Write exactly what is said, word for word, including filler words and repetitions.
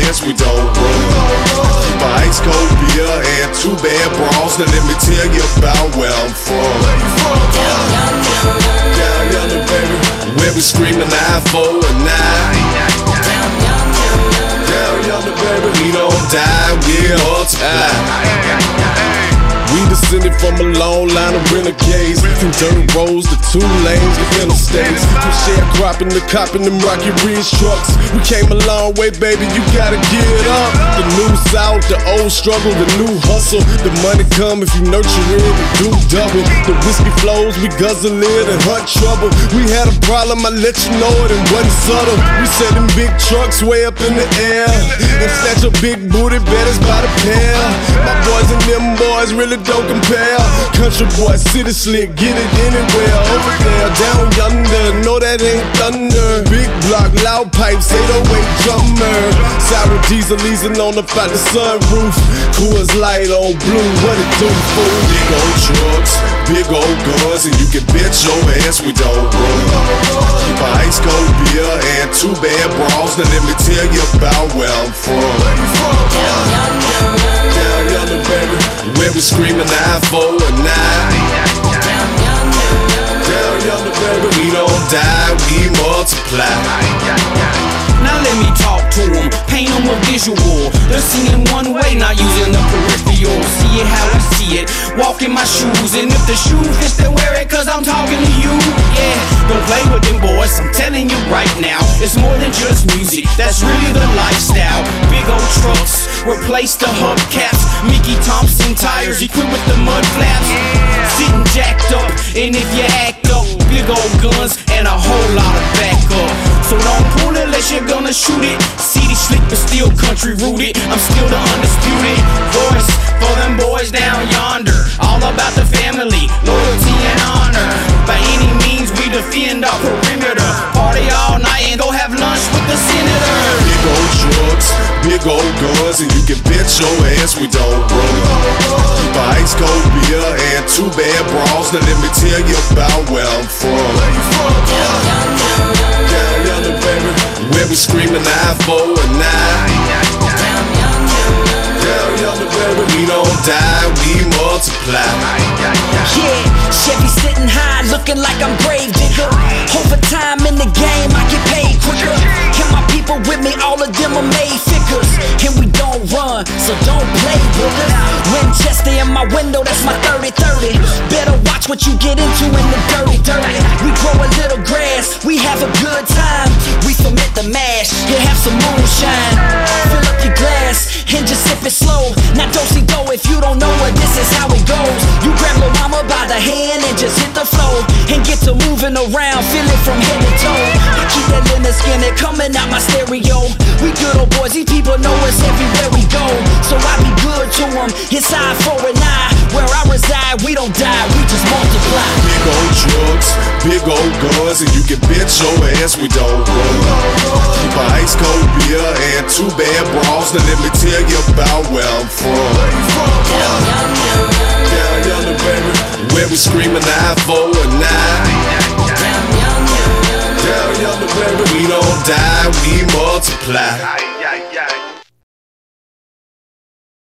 ass, we don't run. Keep an ice cold beer and two bad bras. Now let me tell you about where I'm from. Down yonder, Down yonder, baby, where we screaming eye for a nine. down yonder, Down yonder, baby, we don't die, we multiply. We descended from a long line of renegades, from dirt roads to two lanes of interstates, from sharecropping to copping them Rocky Ridge trucks. We came a long way, baby, you gotta get up. The new South, the old struggle, the new hustle. The money come if you nurture it and do double. The whiskey flows, we guzzle it and hunt trouble. We had a problem, I let you know it and wasn't subtle. We set them big trucks way up in the air and snatch a big booty betters by the pair. My boys and them boys really don't compare. Country boy, city slick, get it anywhere. Over there, down yonder, no that ain't thunder. Big block, loud pipes, eight oh eight drummer. Sour diesel easing on up out the sunroof. Coors Light on blue, what it do, fool? Big old trucks, big old guns, and you can bet your ass we don't run. Keep an ice cold beer and two bad bras. Now let me tell you about where I'm from. down yonder, Down yonder, baby, where we screaming eye for a nine. down yonder, Down yonder, baby, we don't die, we multiply. Now let me talk to them, paint them a visual. They're seeing one way, not using the peripheral. See it how I see it, walk in my shoes. And if the shoe fits, then wear it, cause I'm talking to you. Yeah, don't play with them boys, I'm telling you right now. It's more than just music, that's really the lifestyle. Big old trucks, replace the hubcaps. Mickey Thompson tires, equipped with the mud flaps. Sitting jacked up, and if you act up, big old guns and a whole lot of backup. So don't pull it unless you're gonna shoot it. City slick but still country rooted. I'm still the undisputed voice for them boys down yonder. All about the family, loyalty and honor. By any means we defend our perimeter. Party all night and go have lunch with the senator. Big old trucks, big old guns, and you can bet your ass we don't run. Keep an ice cold beer and two bad bras. Now let me tell you about where I'm from. down yonder, Down yonder, baby, where we screaming eye for a nine. down yonder, Down yonder, baby, we don't die, we multiply. Yeah, Chevy sitting high, looking like I'm grave digger. Overtime in the game, I get paid quicker. And my people with me, all of them are made figures. And we don't run, so don't play with us. Winchester in my window, that's my thirty thirty. Better watch what you get into in the dirty dirty. We grow a little grass, we have a good time. We ferment the mash, and have some moonshine. Fill up your glass, and just sip it slow. Now do-si-do if you don't know it, this is how it goes. You grab Lil' Mama by the hand and just hit the flow. And get to moving around, feel it from head to toe. I keep that Leonard Skinner coming out my stereo. We good old boys, these people know us everywhere we go. So I be good to them, it's eye for an eye. Where I reside, we don't die, we just multiply. Big old trucks, big old guns, and you can bet your ass we don't run. Keep an ice cold beer and two bad bras. Now let me tell you about where I'm from. down yonder, Down yonder, baby, where we screaming eye for a nine. down yonder, Down yonder, baby, we don't die, we multiply.